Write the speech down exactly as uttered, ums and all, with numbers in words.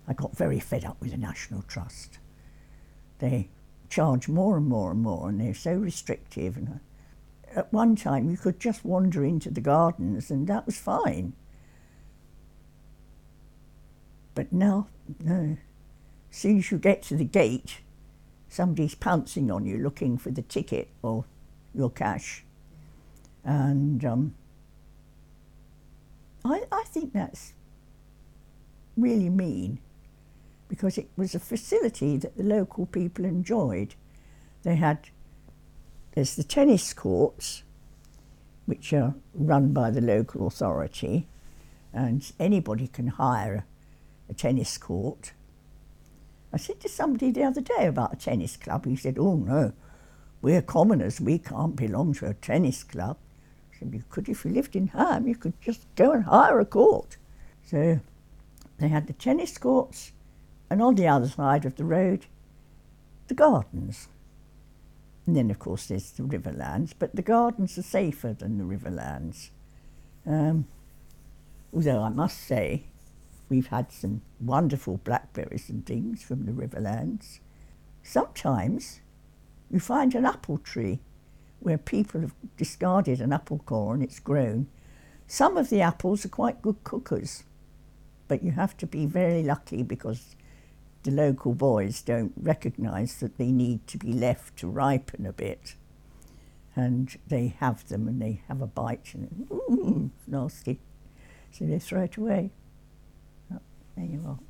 I got very fed up with the National Trust. They charge more and more and more, and they're so restrictive. And at one time, you could just wander into the gardens, and that was fine. But now, no. As soon as you get to the gate, somebody's pouncing on you, looking for the ticket or your cash. And um, I, I think that's really mean, because it was a facility that the local people enjoyed. They had, there's the tennis courts, which are run by the local authority, and anybody can hire a tennis court. I said to somebody the other day about a tennis club. He said, oh no, we're commoners, we can't belong to a tennis club. I said, you could if you lived in Ham, you could just go and hire a court. So they had the tennis courts, and on the other side of the road, the gardens. And then of course there's the Riverlands, but the gardens are safer than the Riverlands. Um, although I must say, we've had some wonderful blackberries and things from the Riverlands. Sometimes you find an apple tree where people have discarded an apple core and it's grown. Some of the apples are quite good cookers, but you have to be very lucky because the local boys don't recognise that they need to be left to ripen a bit. And they have them and they have a bite and ooh, nasty. So they throw it away. There you are.